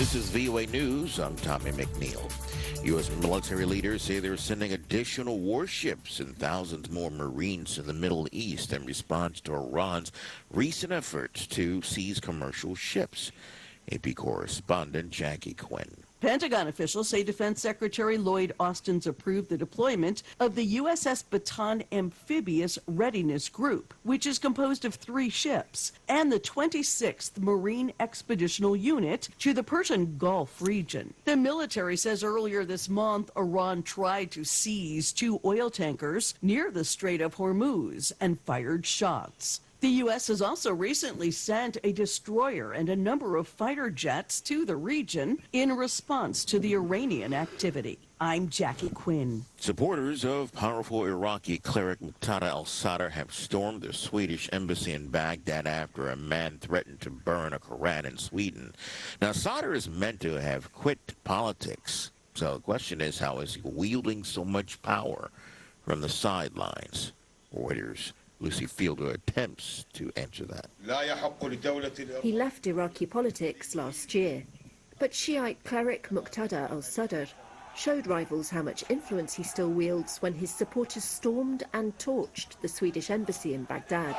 This is VOA News. I'm Tommy McNeil. U.S. military leaders say they're sending additional warships and thousands more Marines to the Middle East in response to Iran's recent efforts to seize commercial ships. AP correspondent Jackie Quinn. Pentagon officials say Defense Secretary Lloyd Austin's approved the deployment of the USS Bataan Amphibious Readiness Group, which is composed of 3 ships, and the 26th Marine Expeditional Unit to the Persian Gulf region. The military says earlier this month, Iran tried to seize 2 oil tankers near the Strait of Hormuz and fired shots. The U.S. has also recently sent a destroyer and a number of fighter jets to the region in response to the Iranian activity. I'm Jackie Quinn. Supporters of powerful Iraqi cleric Muqtada al-Sadr have stormed the Swedish embassy in Baghdad after a man threatened to burn a Quran in Sweden. Now, Sadr is meant to have quit politics. So the question is, how is he wielding so much power from the sidelines? Reuters' Lucy Fielder attempts to answer that. He left Iraqi politics last year, but Shiite cleric Muqtada al-Sadr showed rivals how much influence he still wields when his supporters stormed and torched the Swedish embassy in Baghdad.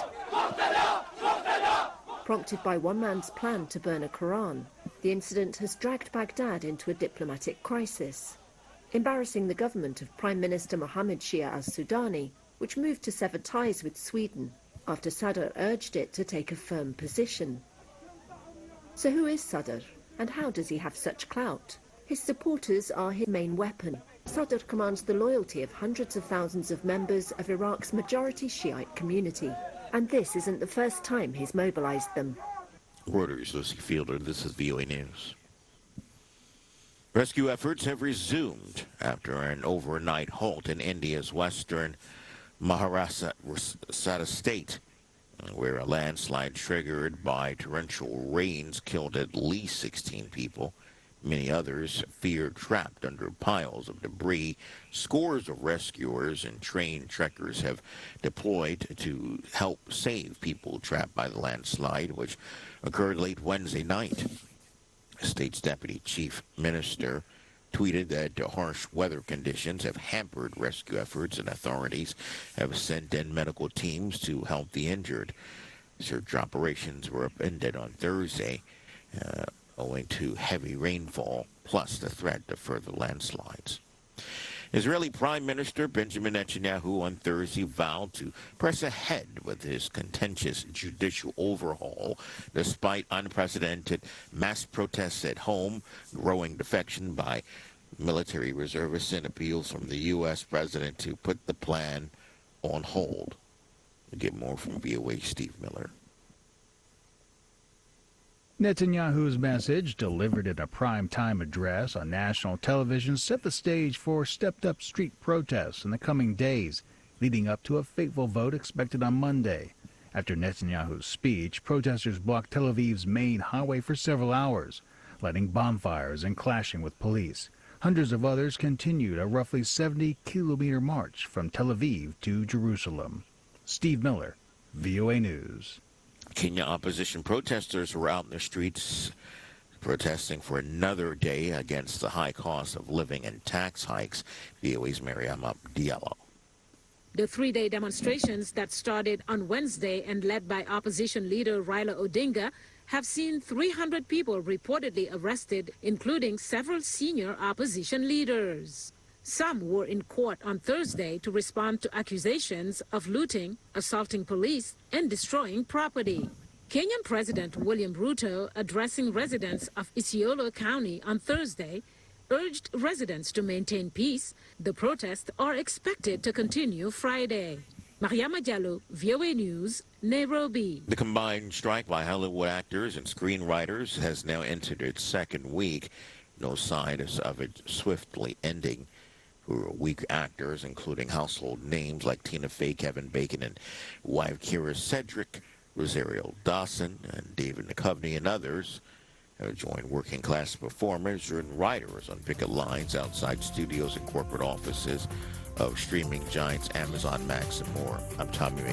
Prompted by one man's plan to burn a Quran, the incident has dragged Baghdad into a diplomatic crisis, embarrassing the government of Prime Minister Mohammed Shia al-Sudani, which moved to sever ties with Sweden after Sadr urged it to take a firm position. So who is Sadr, and how does he have such clout? His supporters are his main weapon. Sadr commands the loyalty of hundreds of thousands of members of Iraq's majority Shiite community, and this isn't the first time he's mobilized them. Reuters' Lucy Fielder, this is VOA News. Rescue efforts have resumed after an overnight halt in India's western Maharashtra state, where a landslide triggered by torrential rains killed at least 16 people. Many others feared trapped under piles of debris. Scores of rescuers and trained trekkers have deployed to help save people trapped by the landslide, which occurred late Wednesday night. The state's deputy chief minister tweeted that harsh weather conditions have hampered rescue efforts, and authorities have sent in medical teams to help the injured. Search operations were upended on Thursday owing to heavy rainfall, plus the threat of further landslides. Israeli Prime Minister Benjamin Netanyahu on Thursday vowed to press ahead with his contentious judicial overhaul, despite unprecedented mass protests at home, growing defection by military reservists, and appeals from the U.S. president to put the plan on hold. We'll get more from VOA Steve Miller. Netanyahu's message, delivered in a prime-time address on national television, set the stage for stepped-up street protests in the coming days, leading up to a fateful vote expected on Monday. After Netanyahu's speech, protesters blocked Tel Aviv's main highway for several hours, lighting bonfires and clashing with police. Hundreds of others continued a roughly 70-kilometer march from Tel Aviv to Jerusalem. Steve Miller, VOA News. Kenya opposition protesters were out in the streets protesting for another day against the high cost of living and tax hikes. VOA's Mariam Diallo. The 3-day demonstrations that started on Wednesday and led by opposition leader Raila Odinga have seen 300 people reportedly arrested, including several senior opposition leaders. Some were in court on Thursday to respond to accusations of looting, assaulting police, and destroying property. Kenyan President William Ruto, addressing residents of Isiolo County on Thursday, urged residents to maintain peace. The protests are expected to continue Friday. Mariama Diallo, VOA News, Nairobi. The combined strike by Hollywood actors and screenwriters has now entered its second week. No signs of it swiftly ending. For weak actors, including household names like Tina Fey, Kevin Bacon, and wife Kira Cedric, Rosario Dawson, and David Duchovny, and others have joined working-class performers and writers on picket lines outside studios and corporate offices of streaming giants Amazon, Max, and more. I'm Tommy